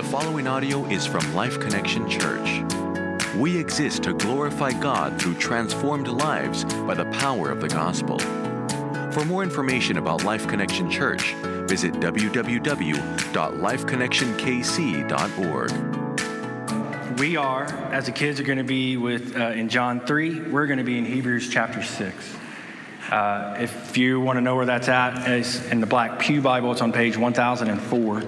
following audio is from Life Connection Church. We exist to glorify God through transformed lives by the power of the gospel. For more information about Life Connection Church, visit www.lifeconnectionkc.org. We are, as the kids are going to be in John 3, we're going to be in Hebrews chapter 6. If you want to know where that's at, it's in the Black Pew Bible. It's on page 1004.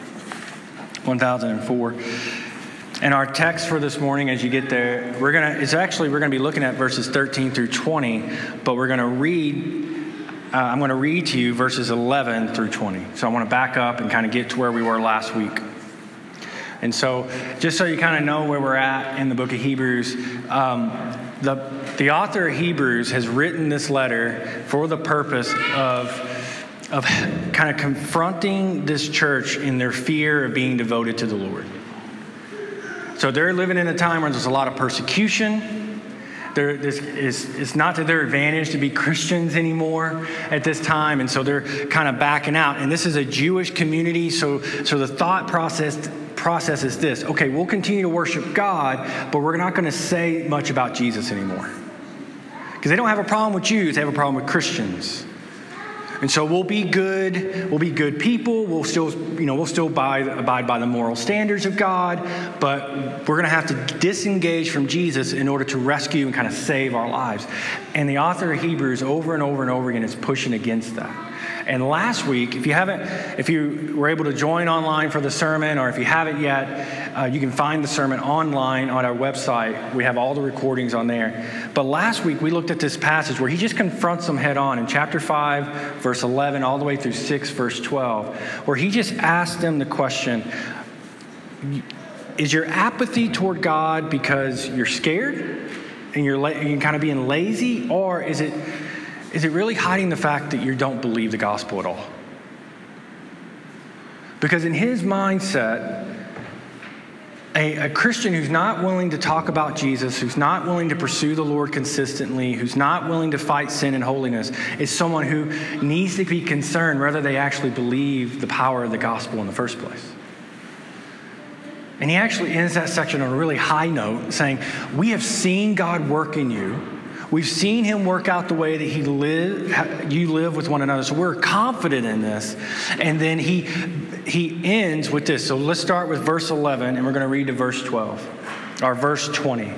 1004. And our text for this morning, as you get there, we're going to be looking at verses 13 through 20, but we're going to read. I'm going to read to you verses 11 through 20. So I want to back up and kind of get to where we were last week. And so, just so you kind of know where we're at in the book of Hebrews, the author of Hebrews has written this letter for the purpose of kind of confronting this church in their fear of being devoted to the Lord. So they're living in a time where there's a lot of persecution. It's not to their advantage to be Christians anymore at this time, and so they're kind of backing out. And this is a Jewish community, so the thought process is this: okay, we'll continue to worship God, but we're not going to say much about Jesus anymore, because they don't have a problem with Jews; they have a problem with Christians. And so we'll be good people. We'll still abide by the moral standards of God, but we're going to have to disengage from Jesus in order to rescue and kind of save our lives. And the author of Hebrews over and over and over again is pushing against that. And last week, if you were able to join online for the sermon, or if you haven't yet, you can find the sermon online on our website. We have all the recordings on there. But last week, we looked at this passage where he just confronts them head on in chapter 5, verse 11, all the way through 6, verse 12, where he just asked them the question: is your apathy toward God because you're scared and you're kind of being lazy, or is it really hiding the fact that you don't believe the gospel at all? Because in his mindset, a Christian who's not willing to talk about Jesus, who's not willing to pursue the Lord consistently, who's not willing to fight sin and holiness, is someone who needs to be concerned whether they actually believe the power of the gospel in the first place. And he actually ends that section on a really high note, saying, we have seen God work in you. We've seen him work out the way that you live with one another. So we're confident in this. And then he ends with this. So let's start with verse 11, and we're going to read to verse 12, or verse 20.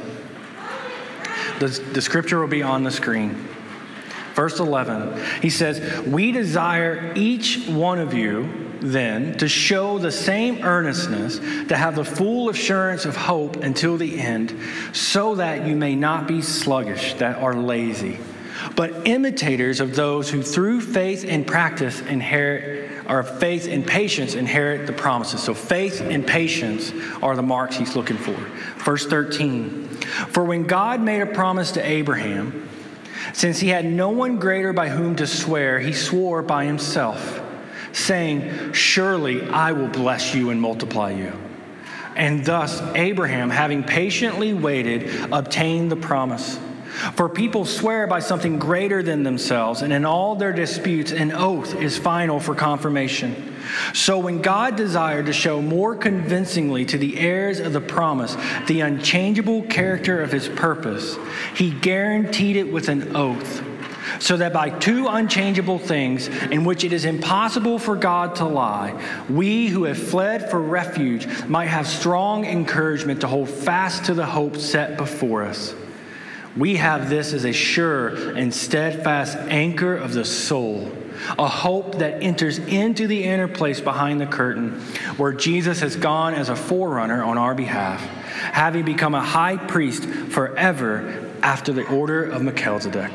The scripture will be on the screen. Verse 11, he says, we desire each one of you then to show the same earnestness, to have the full assurance of hope until the end, so that you may not be sluggish, that are lazy, but imitators of those who through faith and practice faith and patience inherit the promises. So faith and patience are the marks he's looking for. Verse 13, for when God made a promise to Abraham, since he had no one greater by whom to swear, he swore by himself, saying, surely I will bless you and multiply you. And thus Abraham, having patiently waited, obtained the promise. For people swear by something greater than themselves, and in all their disputes an oath is final for confirmation. So when God desired to show more convincingly to the heirs of the promise the unchangeable character of his purpose, he guaranteed it with an oath, so that by two unchangeable things in which it is impossible for God to lie, we who have fled for refuge might have strong encouragement to hold fast to the hope set before us. We have this as a sure and steadfast anchor of the soul, a hope that enters into the inner place behind the curtain, where Jesus has gone as a forerunner on our behalf, having become a high priest forever after the order of Melchizedek.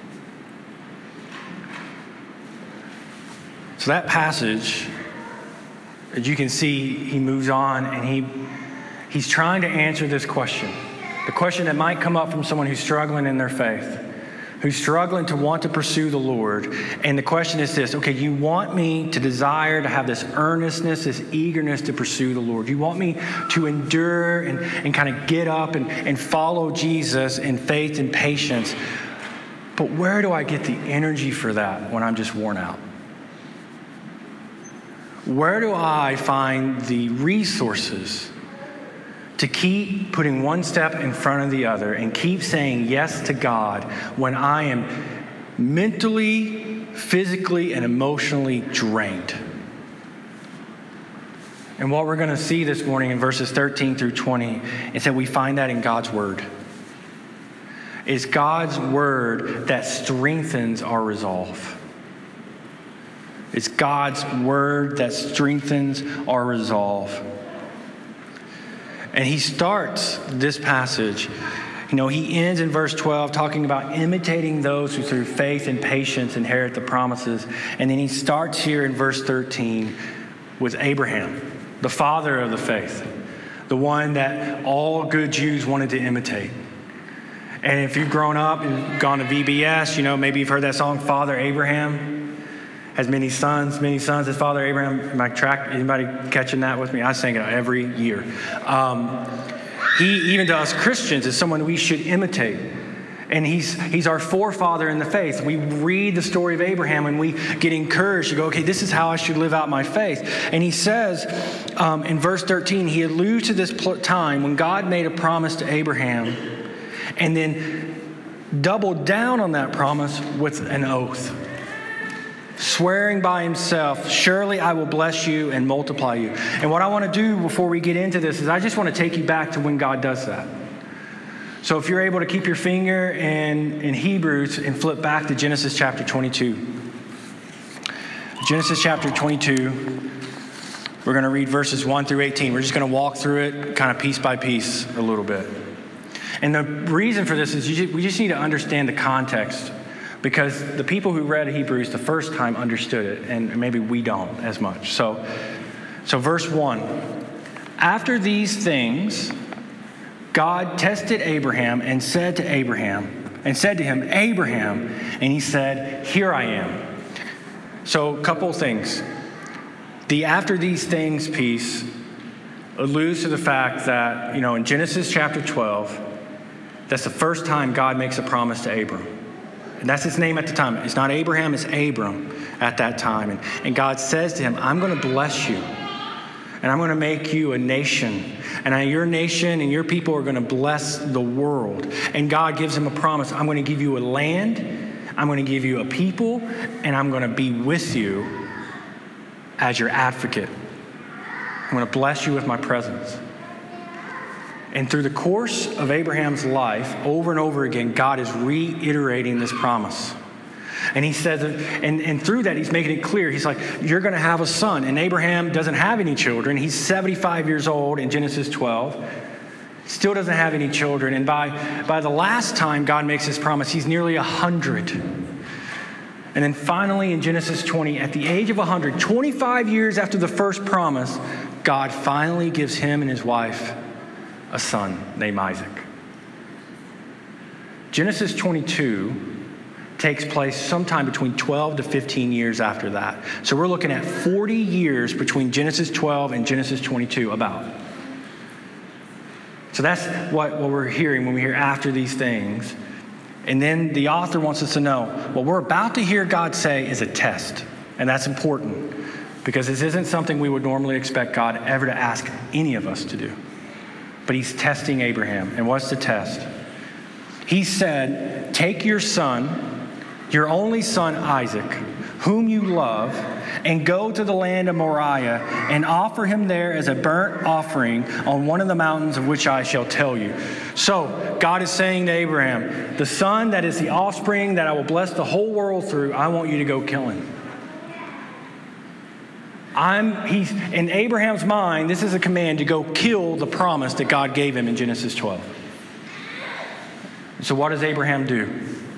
So that passage, as you can see, he moves on and he's trying to answer this question. The question that might come up from someone who's struggling in their faith, who's struggling to want to pursue the Lord. And the question is this: okay, you want me to desire to have this earnestness, this eagerness to pursue the Lord. You want me to endure and kind of get up and follow Jesus in faith and patience. But where do I get the energy for that when I'm just worn out? where do I find the resources to keep putting one step in front of the other and keep saying yes to God when I am mentally, physically, and emotionally drained? And what we're going to see this morning in verses 13 through 20 is that we find that in God's Word. It's God's Word that strengthens our resolve. It's God's Word that strengthens our resolve. And he starts this passage, he ends in verse 12 talking about imitating those who through faith and patience inherit the promises. And then he starts here in verse 13 with Abraham, the father of the faith, the one that all good Jews wanted to imitate. And if you've grown up and gone to VBS, maybe you've heard that song, Father Abraham has many sons as Father Abraham. Anybody catching that with me? I sing it every year. He, even to us Christians, is someone we should imitate. And he's our forefather in the faith. We read the story of Abraham and we get encouraged to go, okay, this is how I should live out my faith. And he says in verse 13, he alludes to this time when God made a promise to Abraham and then doubled down on that promise with an oath, swearing by himself, surely I will bless you and multiply you. And what I want to do before we get into this is I just want to take you back to when God does that. So if you're able to keep your finger in Hebrews and flip back to Genesis chapter 22. Genesis chapter 22, we're going to read verses 1 through 18. We're just going to walk through it kind of piece by piece a little bit. And the reason for this is we just need to understand the context, because the people who read Hebrews the first time understood it, and maybe we don't as much. So verse 1, after these things, God tested Abraham and said to him, Abraham, and he said, here I am. So a couple things. The after these things piece alludes to the fact that, in Genesis chapter 12, that's the first time God makes a promise to Abram. And that's his name at the time. It's not Abraham, it's Abram at that time. And God says to him, I'm going to bless you. And I'm going to make you a nation. And your nation and your people are going to bless the world. And God gives him a promise. I'm going to give you a land. I'm going to give you a people. And I'm going to be with you as your advocate. I'm going to bless you with my presence. And through the course of Abraham's life, over and over again, God is reiterating this promise. And he says, and through that, he's making it clear. He's like, you're going to have a son. And Abraham doesn't have any children. He's 75 years old in Genesis 12. Still doesn't have any children. And by the last time God makes this promise, he's nearly 100. And then finally in Genesis 20, at the age of 100, 25 years after the first promise, God finally gives him and his wife a son named Isaac. Genesis 22 takes place sometime between 12 to 15 years after that. So we're looking at 40 years between Genesis 12 and Genesis 22 about. So that's what we're hearing when we hear after these things. And then the author wants us to know what we're about to hear God say is a test. And that's important because this isn't something we would normally expect God ever to ask any of us to do. But he's testing Abraham. And what's the test? He said, take your son, your only son Isaac, whom you love, and go to the land of Moriah and offer him there as a burnt offering on one of the mountains of which I shall tell you. So God is saying to Abraham, the son that is the offspring that I will bless the whole world through, I want you to go kill him. He's in Abraham's mind, this is a command to go kill the promise that God gave him in Genesis 12. So what does Abraham do?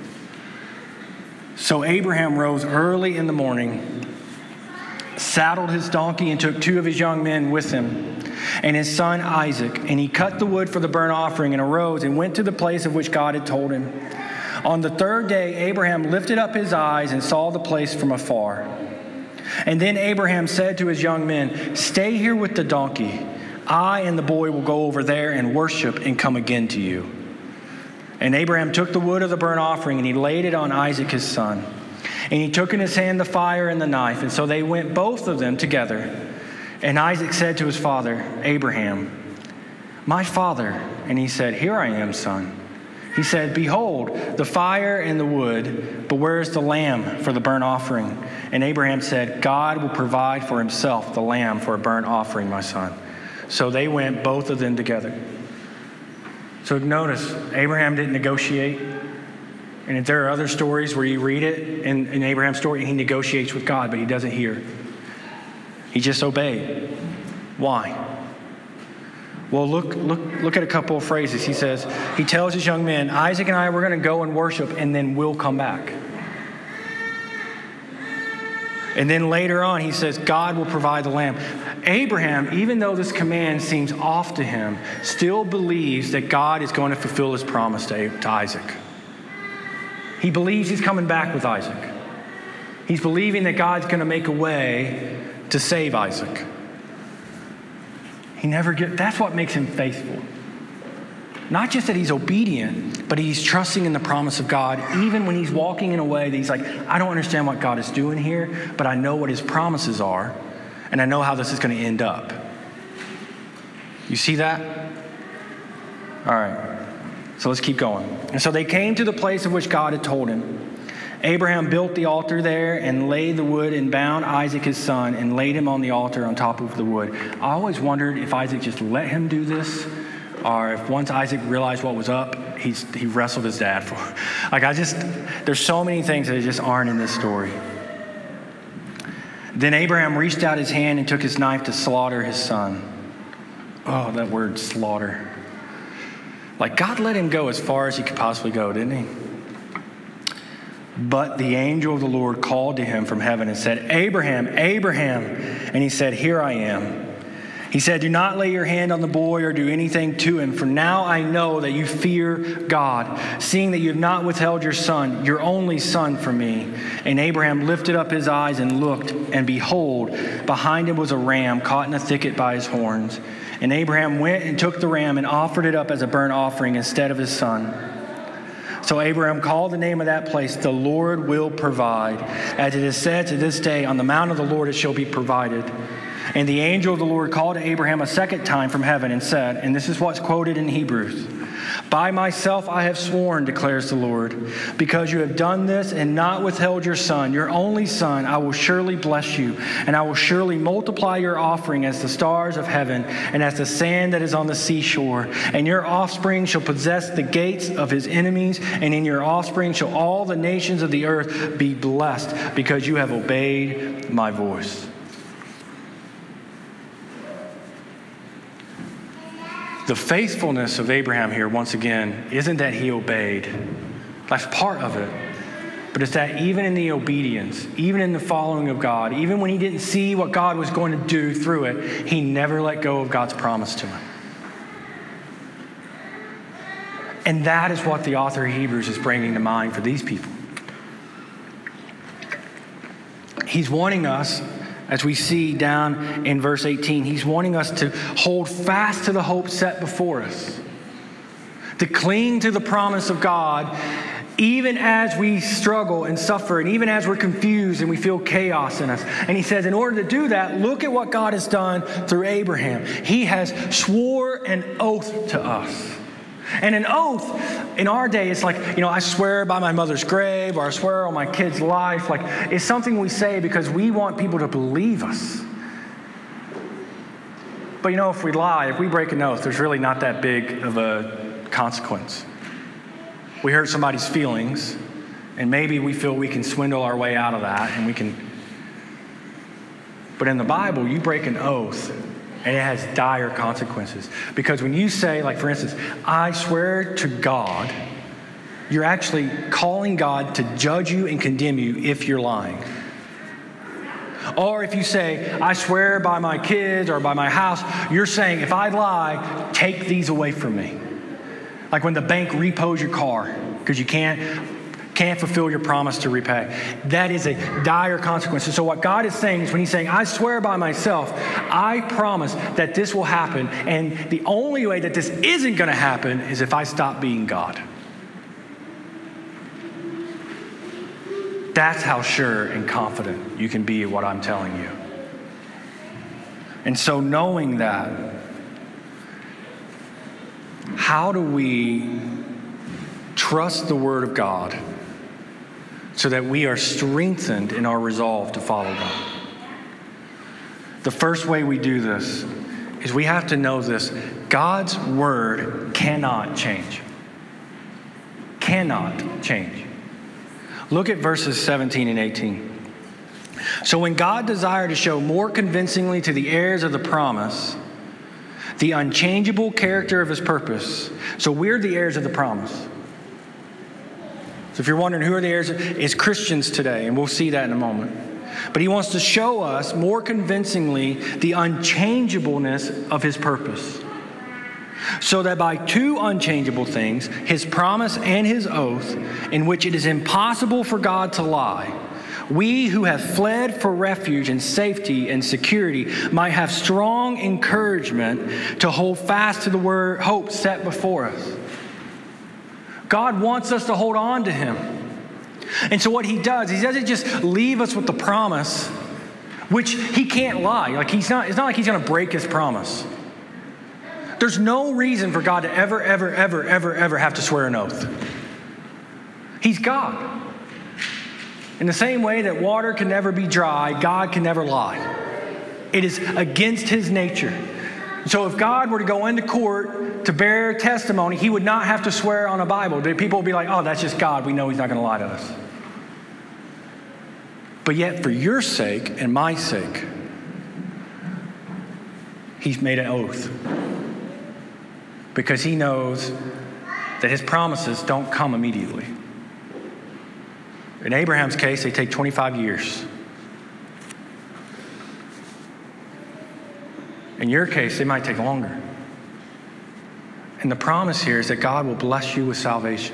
So Abraham rose early in the morning, saddled his donkey, and took 2 of his young men with him, and his son Isaac. And he cut the wood for the burnt offering and arose and went to the place of which God had told him. On the 3rd day, Abraham lifted up his eyes and saw the place from afar. And then Abraham said to his young men, stay here with the donkey. I and the boy will go over there and worship and come again to you. And Abraham took the wood of the burnt offering and he laid it on Isaac his son. And he took in his hand the fire and the knife, and so they went both of them together. And Isaac said to his father, Abraham, my father. And he said, here I am, son. He said, behold, the fire and the wood, but where is the lamb for the burnt offering? And Abraham said, God will provide for himself the lamb for a burnt offering, my son. So they went, both of them together. So notice, Abraham didn't negotiate. And if there are other stories where you read it in Abraham's story, he negotiates with God, but he doesn't hear. He just obeyed. Why? Well, look at a couple of phrases. He says, he tells his young men, Isaac and I, we're going to go and worship, and then we'll come back. And then later on, he says, God will provide the lamb. Abraham, even though this command seems off to him, still believes that God is going to fulfill his promise to Isaac. He believes he's coming back with Isaac. He's believing that God's going to make a way to save Isaac. That's what makes him faithful. Not just that he's obedient, but he's trusting in the promise of God, even when he's walking in a way that he's like, I don't understand what God is doing here, but I know what his promises are, and I know how this is going to end up. You see that? All right. So let's keep going. And so they came to the place of which God had told him. Abraham built the altar there and laid the wood and bound Isaac his son and laid him on the altar on top of the wood. I always wondered if Isaac just let him do this, or if once Isaac realized what was up, he wrestled his dad for. There's so many things that just aren't in this story. Then Abraham reached out his hand and took his knife to slaughter his son. Oh, that word slaughter. Like God let him go as far as he could possibly go, didn't he? But the angel of the Lord called to him from heaven and said, Abraham, Abraham. And he said, here I am. He said, do not lay your hand on the boy or do anything to him, for now I know that you fear God, seeing that you have not withheld your son, your only son, from me. And Abraham lifted up his eyes and looked, and behold, behind him was a ram caught in a thicket by his horns. And Abraham went and took the ram and offered it up as a burnt offering instead of his son. So Abraham called the name of that place, the Lord will provide. As it is said to this day, on the mount of the Lord it shall be provided. And the angel of the Lord called to Abraham a second time from heaven and said, and this is what's quoted in Hebrews, by myself I have sworn, declares the Lord, because you have done this and not withheld your son, your only son, I will surely bless you, and I will surely multiply your offering as the stars of heaven and as the sand that is on the seashore. And your offspring shall possess the gates of his enemies, and in your offspring shall all the nations of the earth be blessed, because you have obeyed my voice. The faithfulness of Abraham here, once again, isn't that he obeyed. That's part of it. But it's that even in the obedience, even in the following of God, even when he didn't see what God was going to do through it, he never let go of God's promise to him. And that is what the author of Hebrews is bringing to mind for these people. He's wanting us, as we see down in verse 18, he's wanting us to hold fast to the hope set before us, to cling to the promise of God, even as we struggle and suffer, and even as we're confused and we feel chaos in us. And he says, in order to do that, look at what God has done through Abraham. He has swore an oath to us. And an oath in our day is like, I swear by my mother's grave, or I swear on my kid's life. Like, it's something we say because we want people to believe us. But if we lie, if we break an oath, there's really not that big of a consequence. We hurt somebody's feelings, and maybe we feel we can swindle our way out of that, and we can. But in the Bible, you break an oath, and it has dire consequences. Because when you say, like for instance, I swear to God, you're actually calling God to judge you and condemn you if you're lying. Or if you say, I swear by my kids or by my house, you're saying, if I lie, take these away from me. Like when the bank repos your car because you can't fulfill your promise to repay. That is a dire consequence. And so what God is saying is when he's saying, I swear by myself, I promise that this will happen. And the only way that this isn't going to happen is if I stop being God. That's how sure and confident you can be of what I'm telling you. And so knowing that, how do we trust the Word of God so that we are strengthened in our resolve to follow God? The first way we do this is we have to know this: God's Word cannot change. Cannot change. Look at verses 17 and 18. So when God desired to show more convincingly to the heirs of the promise the unchangeable character of his purpose. So we're the heirs of the promise. So if you're wondering who are the heirs, it's Christians today, and we'll see that in a moment. But he wants to show us more convincingly the unchangeableness of his purpose. So that by two unchangeable things, his promise and his oath, in which it is impossible for God to lie, we who have fled for refuge and safety and security might have strong encouragement to hold fast to the word hope set before us. God wants us to hold on to him. And so what he doesn't just leave us with the promise, which he can't lie. It's not like he's going to break his promise. There's no reason for God to ever have to swear an oath. He's God. In the same way that water can never be dry, God can never lie. It is against his nature. So if God were to go into court to bear testimony, he would not have to swear on a Bible. People would be like, oh, that's just God. We know he's not going to lie to us. But yet for your sake and my sake, he's made an oath. Because he knows that his promises don't come immediately. In Abraham's case, they take 25 years. In your case, they might take longer. And the promise here is that God will bless you with salvation.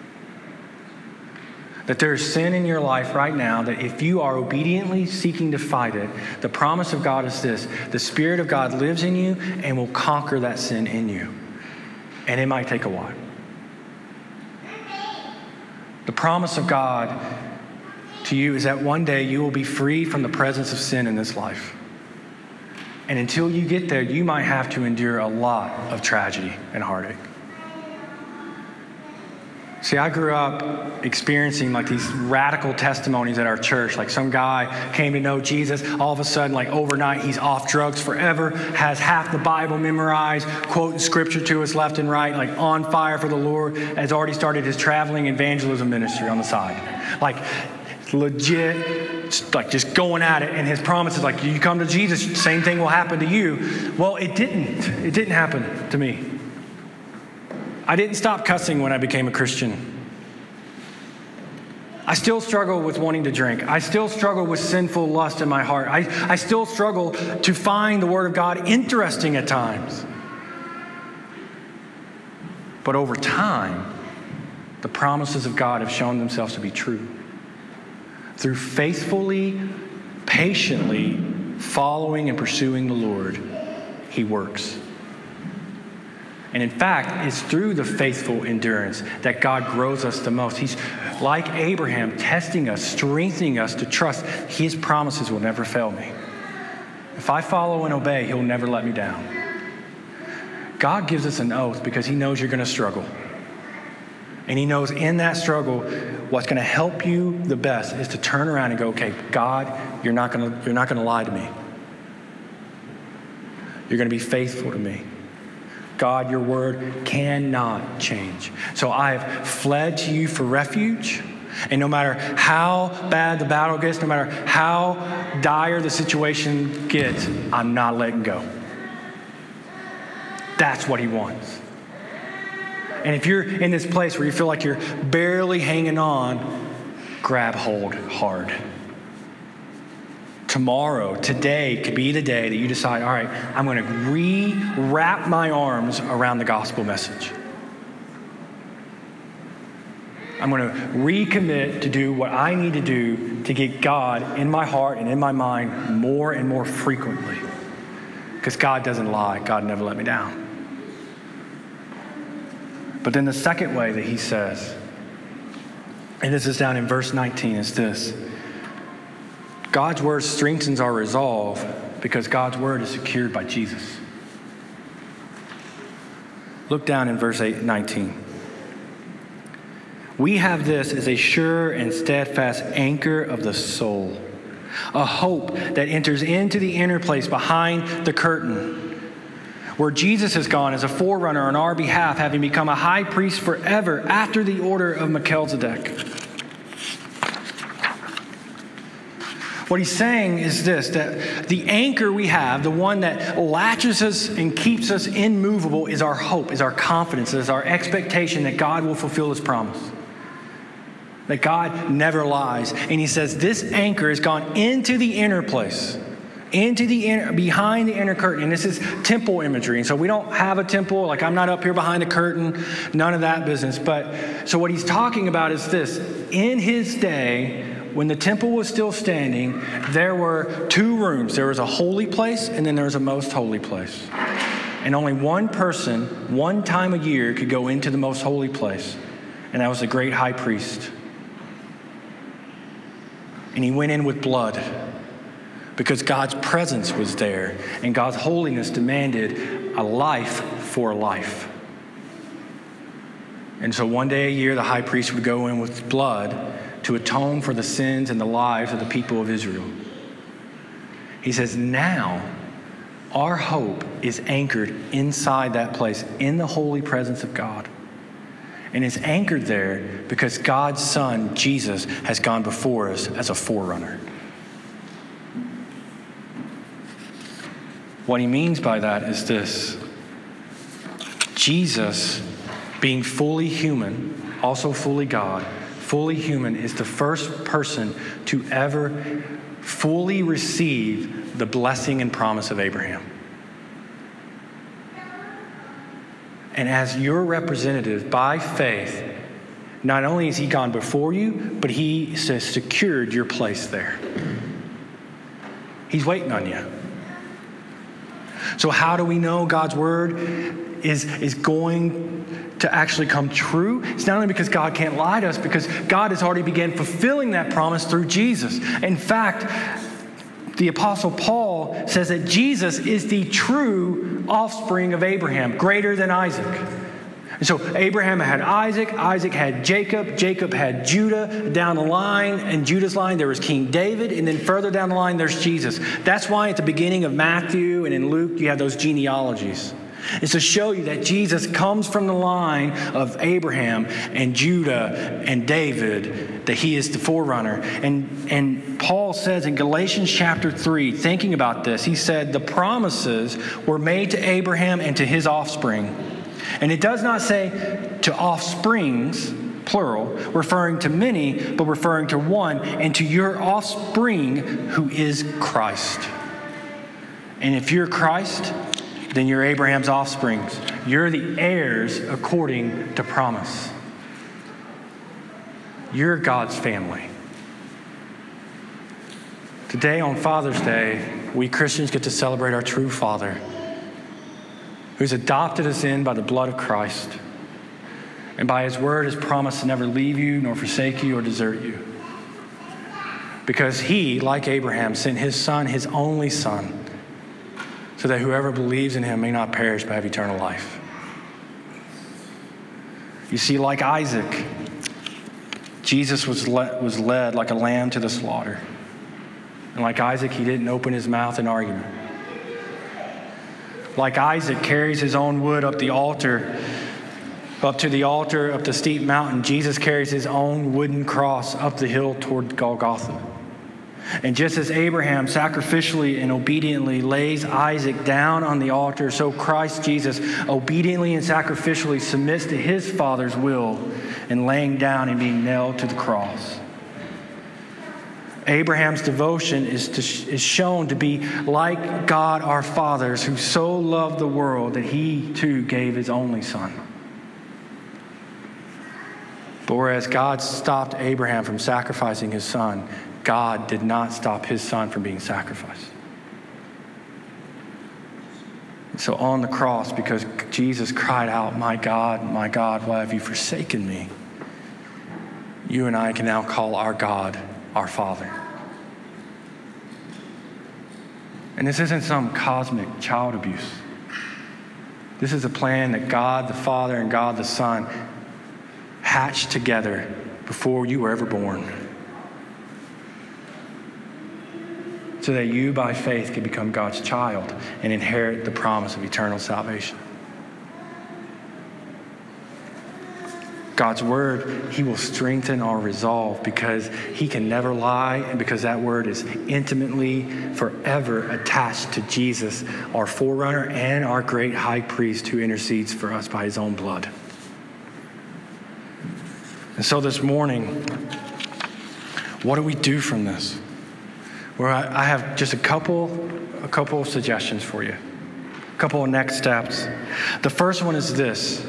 That there is sin in your life right now that if you are obediently seeking to fight it, the promise of God is this: the Spirit of God lives in you and will conquer that sin in you. And it might take a while. The promise of God to you is that one day you will be free from the presence of sin in this life. And until you get there, you might have to endure a lot of tragedy and heartache. See, I grew up experiencing these radical testimonies at our church. Some guy came to know Jesus. All of a sudden, overnight, he's off drugs forever, has half the Bible memorized, quoting scripture to us left and right, on fire for the Lord, has already started his traveling evangelism ministry on the side. Legit, just going at it. And his promise is you come to Jesus, same thing will happen to you. Well, it didn't. It didn't happen to me. I didn't stop cussing when I became a Christian. I still struggle with wanting to drink. I still struggle with sinful lust in my heart. I still struggle to find the Word of God interesting at times. But over time, the promises of God have shown themselves to be true. Through faithfully, patiently following and pursuing the Lord, he works. And in fact, it's through the faithful endurance that God grows us the most. He's like Abraham, testing us, strengthening us to trust his promises will never fail me. If I follow and obey, he'll never let me down. God gives us an oath because he knows you're going to struggle. And he knows in that struggle, what's going to help you the best is to turn around and go, okay, God, you're not going to lie to me. You're going to be faithful to me. God, your word cannot change. So I have fled to you for refuge. And no matter how bad the battle gets, no matter how dire the situation gets, I'm not letting go. That's what he wants. And if you're in this place where you feel like you're barely hanging on, grab hold hard. Tomorrow, today could be the day that you decide, all right, I'm going to wrap my arms around the gospel message. I'm going to recommit to do what I need to do to get God in my heart and in my mind more and more frequently. Because God doesn't lie. God never let me down. But then the second way that he says And this is down in verse 19, is this. God's word strengthens our resolve because God's word is secured by Jesus. Look down in verse 19. We have this as a sure and steadfast anchor of the soul, a hope that enters into the inner place behind the curtain, where Jesus has gone as a forerunner on our behalf, having become a high priest forever after the order of Melchizedek. What he's saying is this, that the anchor we have, the one that latches us and keeps us immovable, is our hope, is our confidence, is our expectation that God will fulfill his promise. That God never lies. And he says this anchor has gone into the inner place, behind the inner curtain. And this is temple imagery. And so we don't have a temple, like I'm not up here behind the curtain, none of that business. But so what he's talking about is this. In his day, when the temple was still standing, there were two rooms. There was a holy place, and then there was a most holy place. And only one person, one time a year, could go into the most holy place. And that was the great high priest. And he went in with blood because God's presence was there, and God's holiness demanded a life for life. And so one day a year, the high priest would go in with blood to atone for the sins and the lives of the people of Israel. He says, now our hope is anchored inside that place, in the holy presence of God. And it's anchored there because God's Son, Jesus, has gone before us as a forerunner. What he means by that is this. Jesus, being fully human, also fully God, fully human, is the first person to ever fully receive the blessing and promise of Abraham. And as your representative, by faith, not only has he gone before you, but he has secured your place there. He's waiting on you. So how do we know God's word is going to actually come true? It's not only because God can't lie to us, because God has already begun fulfilling that promise through Jesus. In fact, the Apostle Paul says that Jesus is the true offspring of Abraham, greater than Isaac. And so Abraham had Isaac, Isaac had Jacob, Jacob had Judah. Down the line, in Judah's line, there was King David, and then further down the line, there's Jesus. That's why at the beginning of Matthew and in Luke, you have those genealogies. It's to show you that Jesus comes from the line of Abraham and Judah and David, that he is the forerunner. And Paul says in Galatians chapter 3, thinking about this, he said the promises were made to Abraham and to his offspring. And it does not say to offsprings, plural, referring to many, but referring to one, and to your offspring who is Christ. And if you're Christ, then you're Abraham's offsprings. You're the heirs according to promise. You're God's family. Today on Father's Day, we Christians get to celebrate our true Father, who's adopted us in by the blood of Christ, and by his word has promised to never leave you, nor forsake you, or desert you. Because he, like Abraham, sent his son, his only son, so that whoever believes in him may not perish but have eternal life. You see, like Isaac, Jesus was led like a lamb to the slaughter. And like Isaac, he didn't open his mouth in argument. Like Isaac carries his own wood up to the altar, up the steep mountain, Jesus carries his own wooden cross up the hill toward Golgotha. And just as Abraham sacrificially and obediently lays Isaac down on the altar, so Christ Jesus obediently and sacrificially submits to his Father's will in laying down and being nailed to the cross. Abraham's devotion is shown to be like God our fathers, who so loved the world that he too gave his only son. But whereas God stopped Abraham from sacrificing his son, God did not stop his son from being sacrificed. So on the cross, because Jesus cried out, my God, why have you forsaken me?" you and I can now call our God our Father. And this isn't some cosmic child abuse. This is a plan that God the Father and God the Son hatched together before you were ever born, so that you by faith could become God's child and inherit the promise of eternal salvation. God's word, he will strengthen our resolve because he can never lie, and because that word is intimately, forever attached to Jesus, our forerunner and our great high priest who intercedes for us by his own blood. And so this morning, what do we do from this? Well, I have just a couple of suggestions for you, a couple of next steps. The first one is this.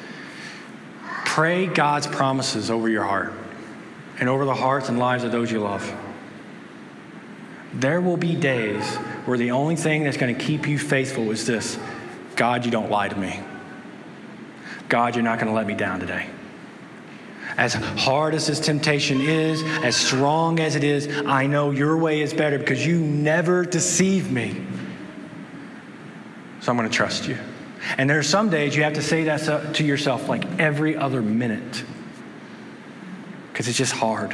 Pray God's promises over your heart and over the hearts and lives of those you love. There will be days where the only thing that's going to keep you faithful is this: God, you don't lie to me. God, you're not going to let me down today. As hard as this temptation is, as strong as it is, I know your way is better because you never deceive me. So I'm going to trust you. And there are some days you have to say that to yourself like every other minute because it's just hard.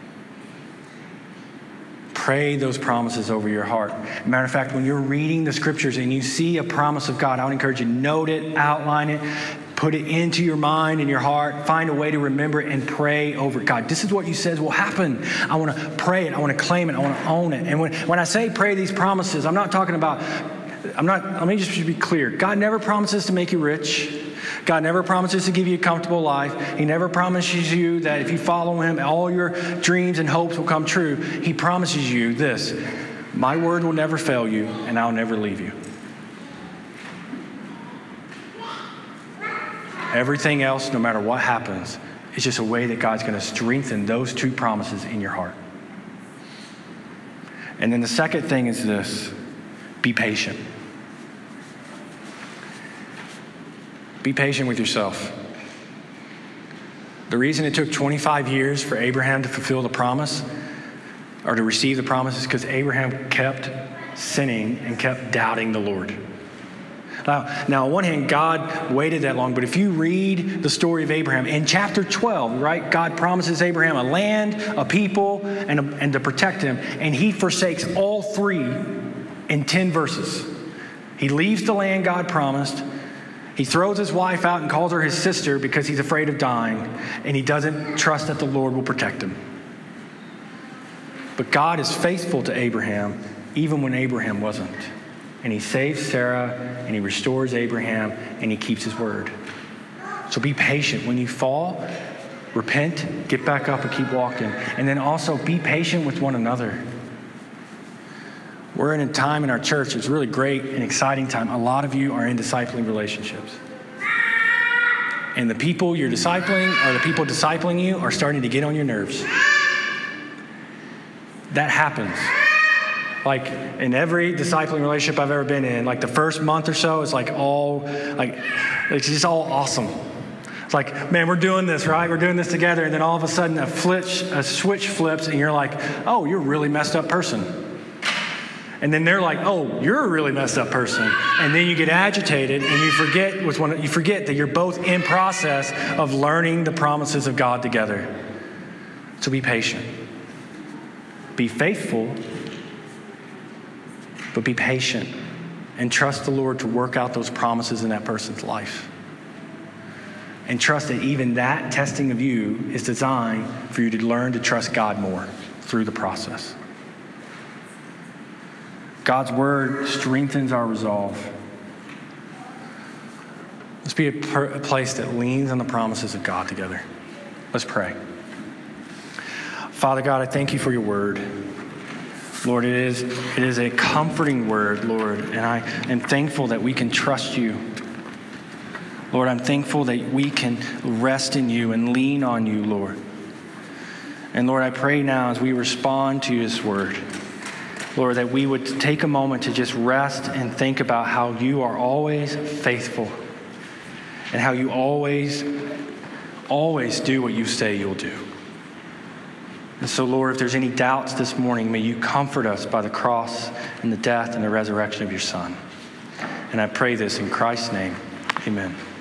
Pray those promises over your heart. Matter of fact, when you're reading the scriptures and you see a promise of God, I would encourage you to note it, outline it, put it into your mind and your heart, find a way to remember it and pray over it. God, this is what you said will happen. I want to pray it. I want to claim it. I want to own it. And when I say pray these promises, let me just be clear. God never promises to make you rich. God never promises to give you a comfortable life. He never promises you that if you follow him, all your dreams and hopes will come true. He promises you this: my word will never fail you, and I'll never leave you. Everything else, no matter what happens, is just a way that God's going to strengthen those two promises in your heart. And then the second thing is this: be patient. Be patient with yourself. The reason it took 25 years for Abraham to fulfill the promise or to receive the promise is because Abraham kept sinning and kept doubting the Lord. Now, on one hand, God waited that long, but if you read the story of Abraham, in chapter 12, right, God promises Abraham a land, a people, and to protect him, and he forsakes all three in 10 verses. He leaves the land God promised. He throws his wife out and calls her his sister because he's afraid of dying, and he doesn't trust that the Lord will protect him. But God is faithful to Abraham even when Abraham wasn't. And he saves Sarah, and he restores Abraham, and he keeps his word. So be patient. When you fall, repent, get back up, and keep walking. And then also be patient with one another. We're in a time in our church, it's really great and exciting time. A lot of you are in discipling relationships. And the people you're discipling or the people discipling you are starting to get on your nerves. That happens. Like in every discipling relationship I've ever been in, like the first month or so, it's it's just all awesome. It's like, man, we're doing this, right? We're doing this together. And then all of a sudden a switch flips and you're like, oh, you're a really messed up person. And then they're like, oh, you're a really messed up person. And then you get agitated and you forget that you're both in process of learning the promises of God together. So be patient. Be faithful, but be patient and trust the Lord to work out those promises in that person's life. And trust that even that testing of you is designed for you to learn to trust God more through the process. God's word strengthens our resolve. Let's be a place that leans on the promises of God together. Let's pray. Father God, I thank you for your word. Lord, it is a comforting word, Lord, and I am thankful that we can trust you. Lord, I'm thankful that we can rest in you and lean on you, Lord. And Lord, I pray now as we respond to this word, Lord, that we would take a moment to just rest and think about how you are always faithful and how you always do what you say you'll do. And so, Lord, if there's any doubts this morning, may you comfort us by the cross and the death and the resurrection of your Son. And I pray this in Christ's name. Amen.